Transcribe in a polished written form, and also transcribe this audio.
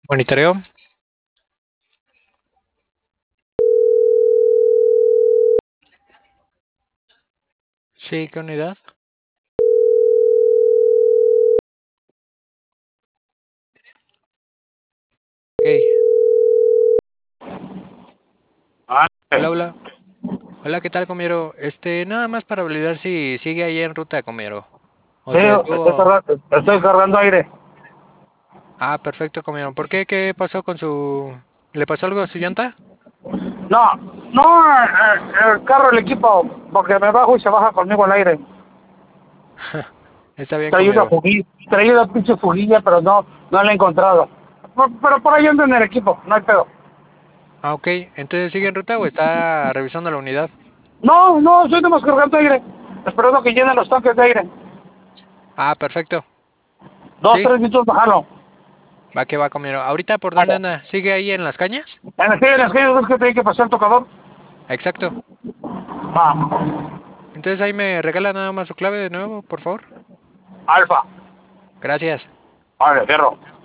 Monitoreo. Sí, ¿qué unidad? Ok. Ah, Hola, hola. Hola, ¿qué tal, comiero? Nada más para validar si sigue ahí en ruta, comiero. O sí, se estoy detuvo. estoy cargando aire. Ah, perfecto, comiero. ¿Por qué? ¿Qué pasó con su... ¿Le pasó algo a su llanta? No, no, el carro, el equipo, porque me bajo y se baja conmigo al aire. Está bien, Traí una comiero. fujilla, traí una pinche fujilla, pero no la he encontrado. Pero por ahí anda en el equipo, no hay pedo. Ah, ok. Entonces, ¿sigue en ruta o está revisando la unidad? No, estoy nomás cargando aire. Esperando que llenen los tanques de aire. Ah, perfecto. Dos, Sí, tres minutos bajarlo. va que va, comiero. ¿Ahorita por dónde Vale. anda? ¿Sigue ahí en las cañas? En el que tiene que pasar el tocador. Exacto. Va. Entonces ahí me regala nada más su clave de nuevo, por favor. Alfa. Gracias. Vale, cierro.